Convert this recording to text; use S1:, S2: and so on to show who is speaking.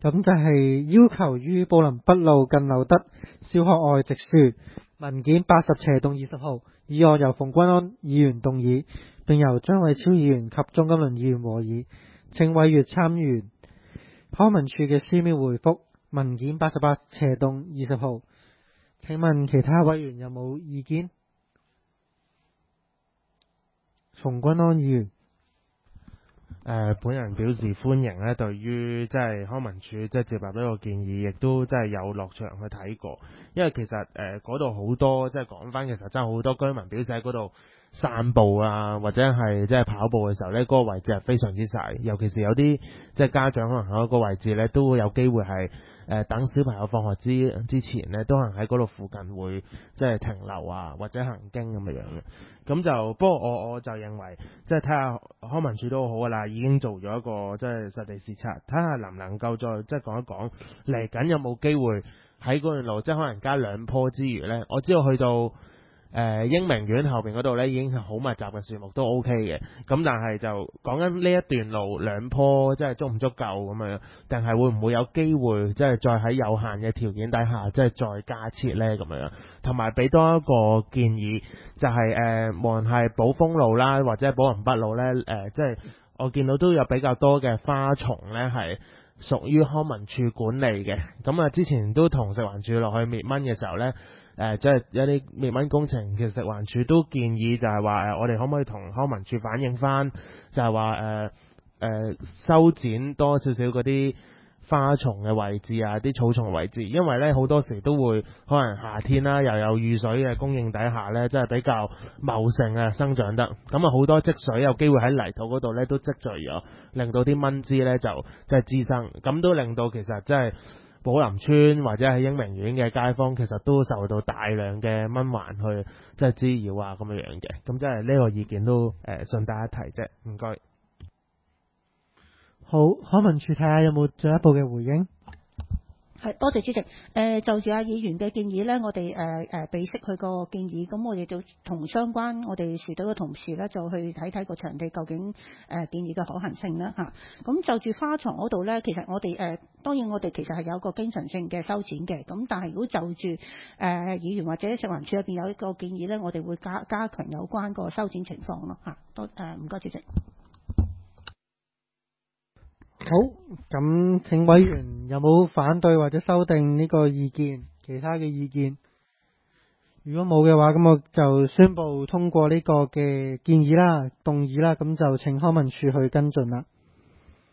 S1: 咁就係要求於寶林北路近柳德小學外植樹文件80/20號，議案由馮君安議員動議，並由張偉超議員及鍾金麟議員和議，請委員參閱康文署嘅書面回覆文件88/20號。請問其他委員有冇意見？馮君安議員。
S2: 本人表示歡迎咧，對於即係康文署即係接納呢個建議，亦都即係有落場去睇過。因為其實嗰度好多即係講翻，其實真係好多居民表示喺嗰度散步啊，或者係即係跑步嘅時候呢，嗰個位置係非常之細，尤其是有啲即係家長可能喺嗰個位置呢，都會有機會係等小朋友放學之前呢，都可能喺嗰度附近會即係停留啊，或者行經咁樣嘅。咁就不過我就認為即係睇下康文署都好噶啦，已經做咗一個即係實地視察，睇下能唔能夠再即係講一講嚟緊有冇機會喺嗰段路即係可能加2棵之餘呢，我知道去到英明苑後邊嗰度呢已經係好密集嘅樹木都 OK 嘅，咁但係就講緊呢一段路2棵即係足唔足夠咁樣，定係會唔會有機會即係再喺有限嘅條件底下即係再加設呢咁樣，同埋俾多一個建議就係無論係寶豐路啦或者係寶林北路呢，即係我見到都有比較多嘅花叢呢係屬於康文署管理嘅，咁之前都同食環署落去滅蚊嘅時候呢，即係一啲滅蚊工程，其實食環署都建議就係話我哋可唔可以同康文署反映翻，就係話修剪多少少嗰啲花叢嘅位置啊，啲草叢嘅位置，因為呢好多時都會可能夏天啦，又有雨水嘅供應底下呢，即係比較茂盛啊生長得，咁好多積水有機會喺泥土嗰度呢都積聚咗，令到啲蚊滋呢就即係滋生，咁都令到其實即係寶林村或者係英明苑嘅街坊，其實都受到大量嘅蚊患去即係滋擾啊咁樣嘅，咁即係呢個意見都順帶一提啫，唔該。
S1: 好，康文署睇下有冇進一步嘅回應。
S3: 係，多謝主席。就住議員嘅建議呢，我哋備悉佢個建議，咁我哋就同相關我哋署隊嘅同事呢，就去睇睇個場地究竟建議嘅可行性啦嚇。咁就住花叢嗰度呢，其實我哋當然我哋其實係有個經常性嘅修剪嘅，咁但係如果就住議員或者食環署入邊有一個建議呢，我哋會加強有關個修剪情況咯嚇。唔該主席。
S1: 好，咁請委員有冇反對或者修訂呢個意見？其他嘅意見？如果冇嘅話，咁我就宣布通過呢個嘅建議啦、動議啦，咁就請康文署去跟進啦。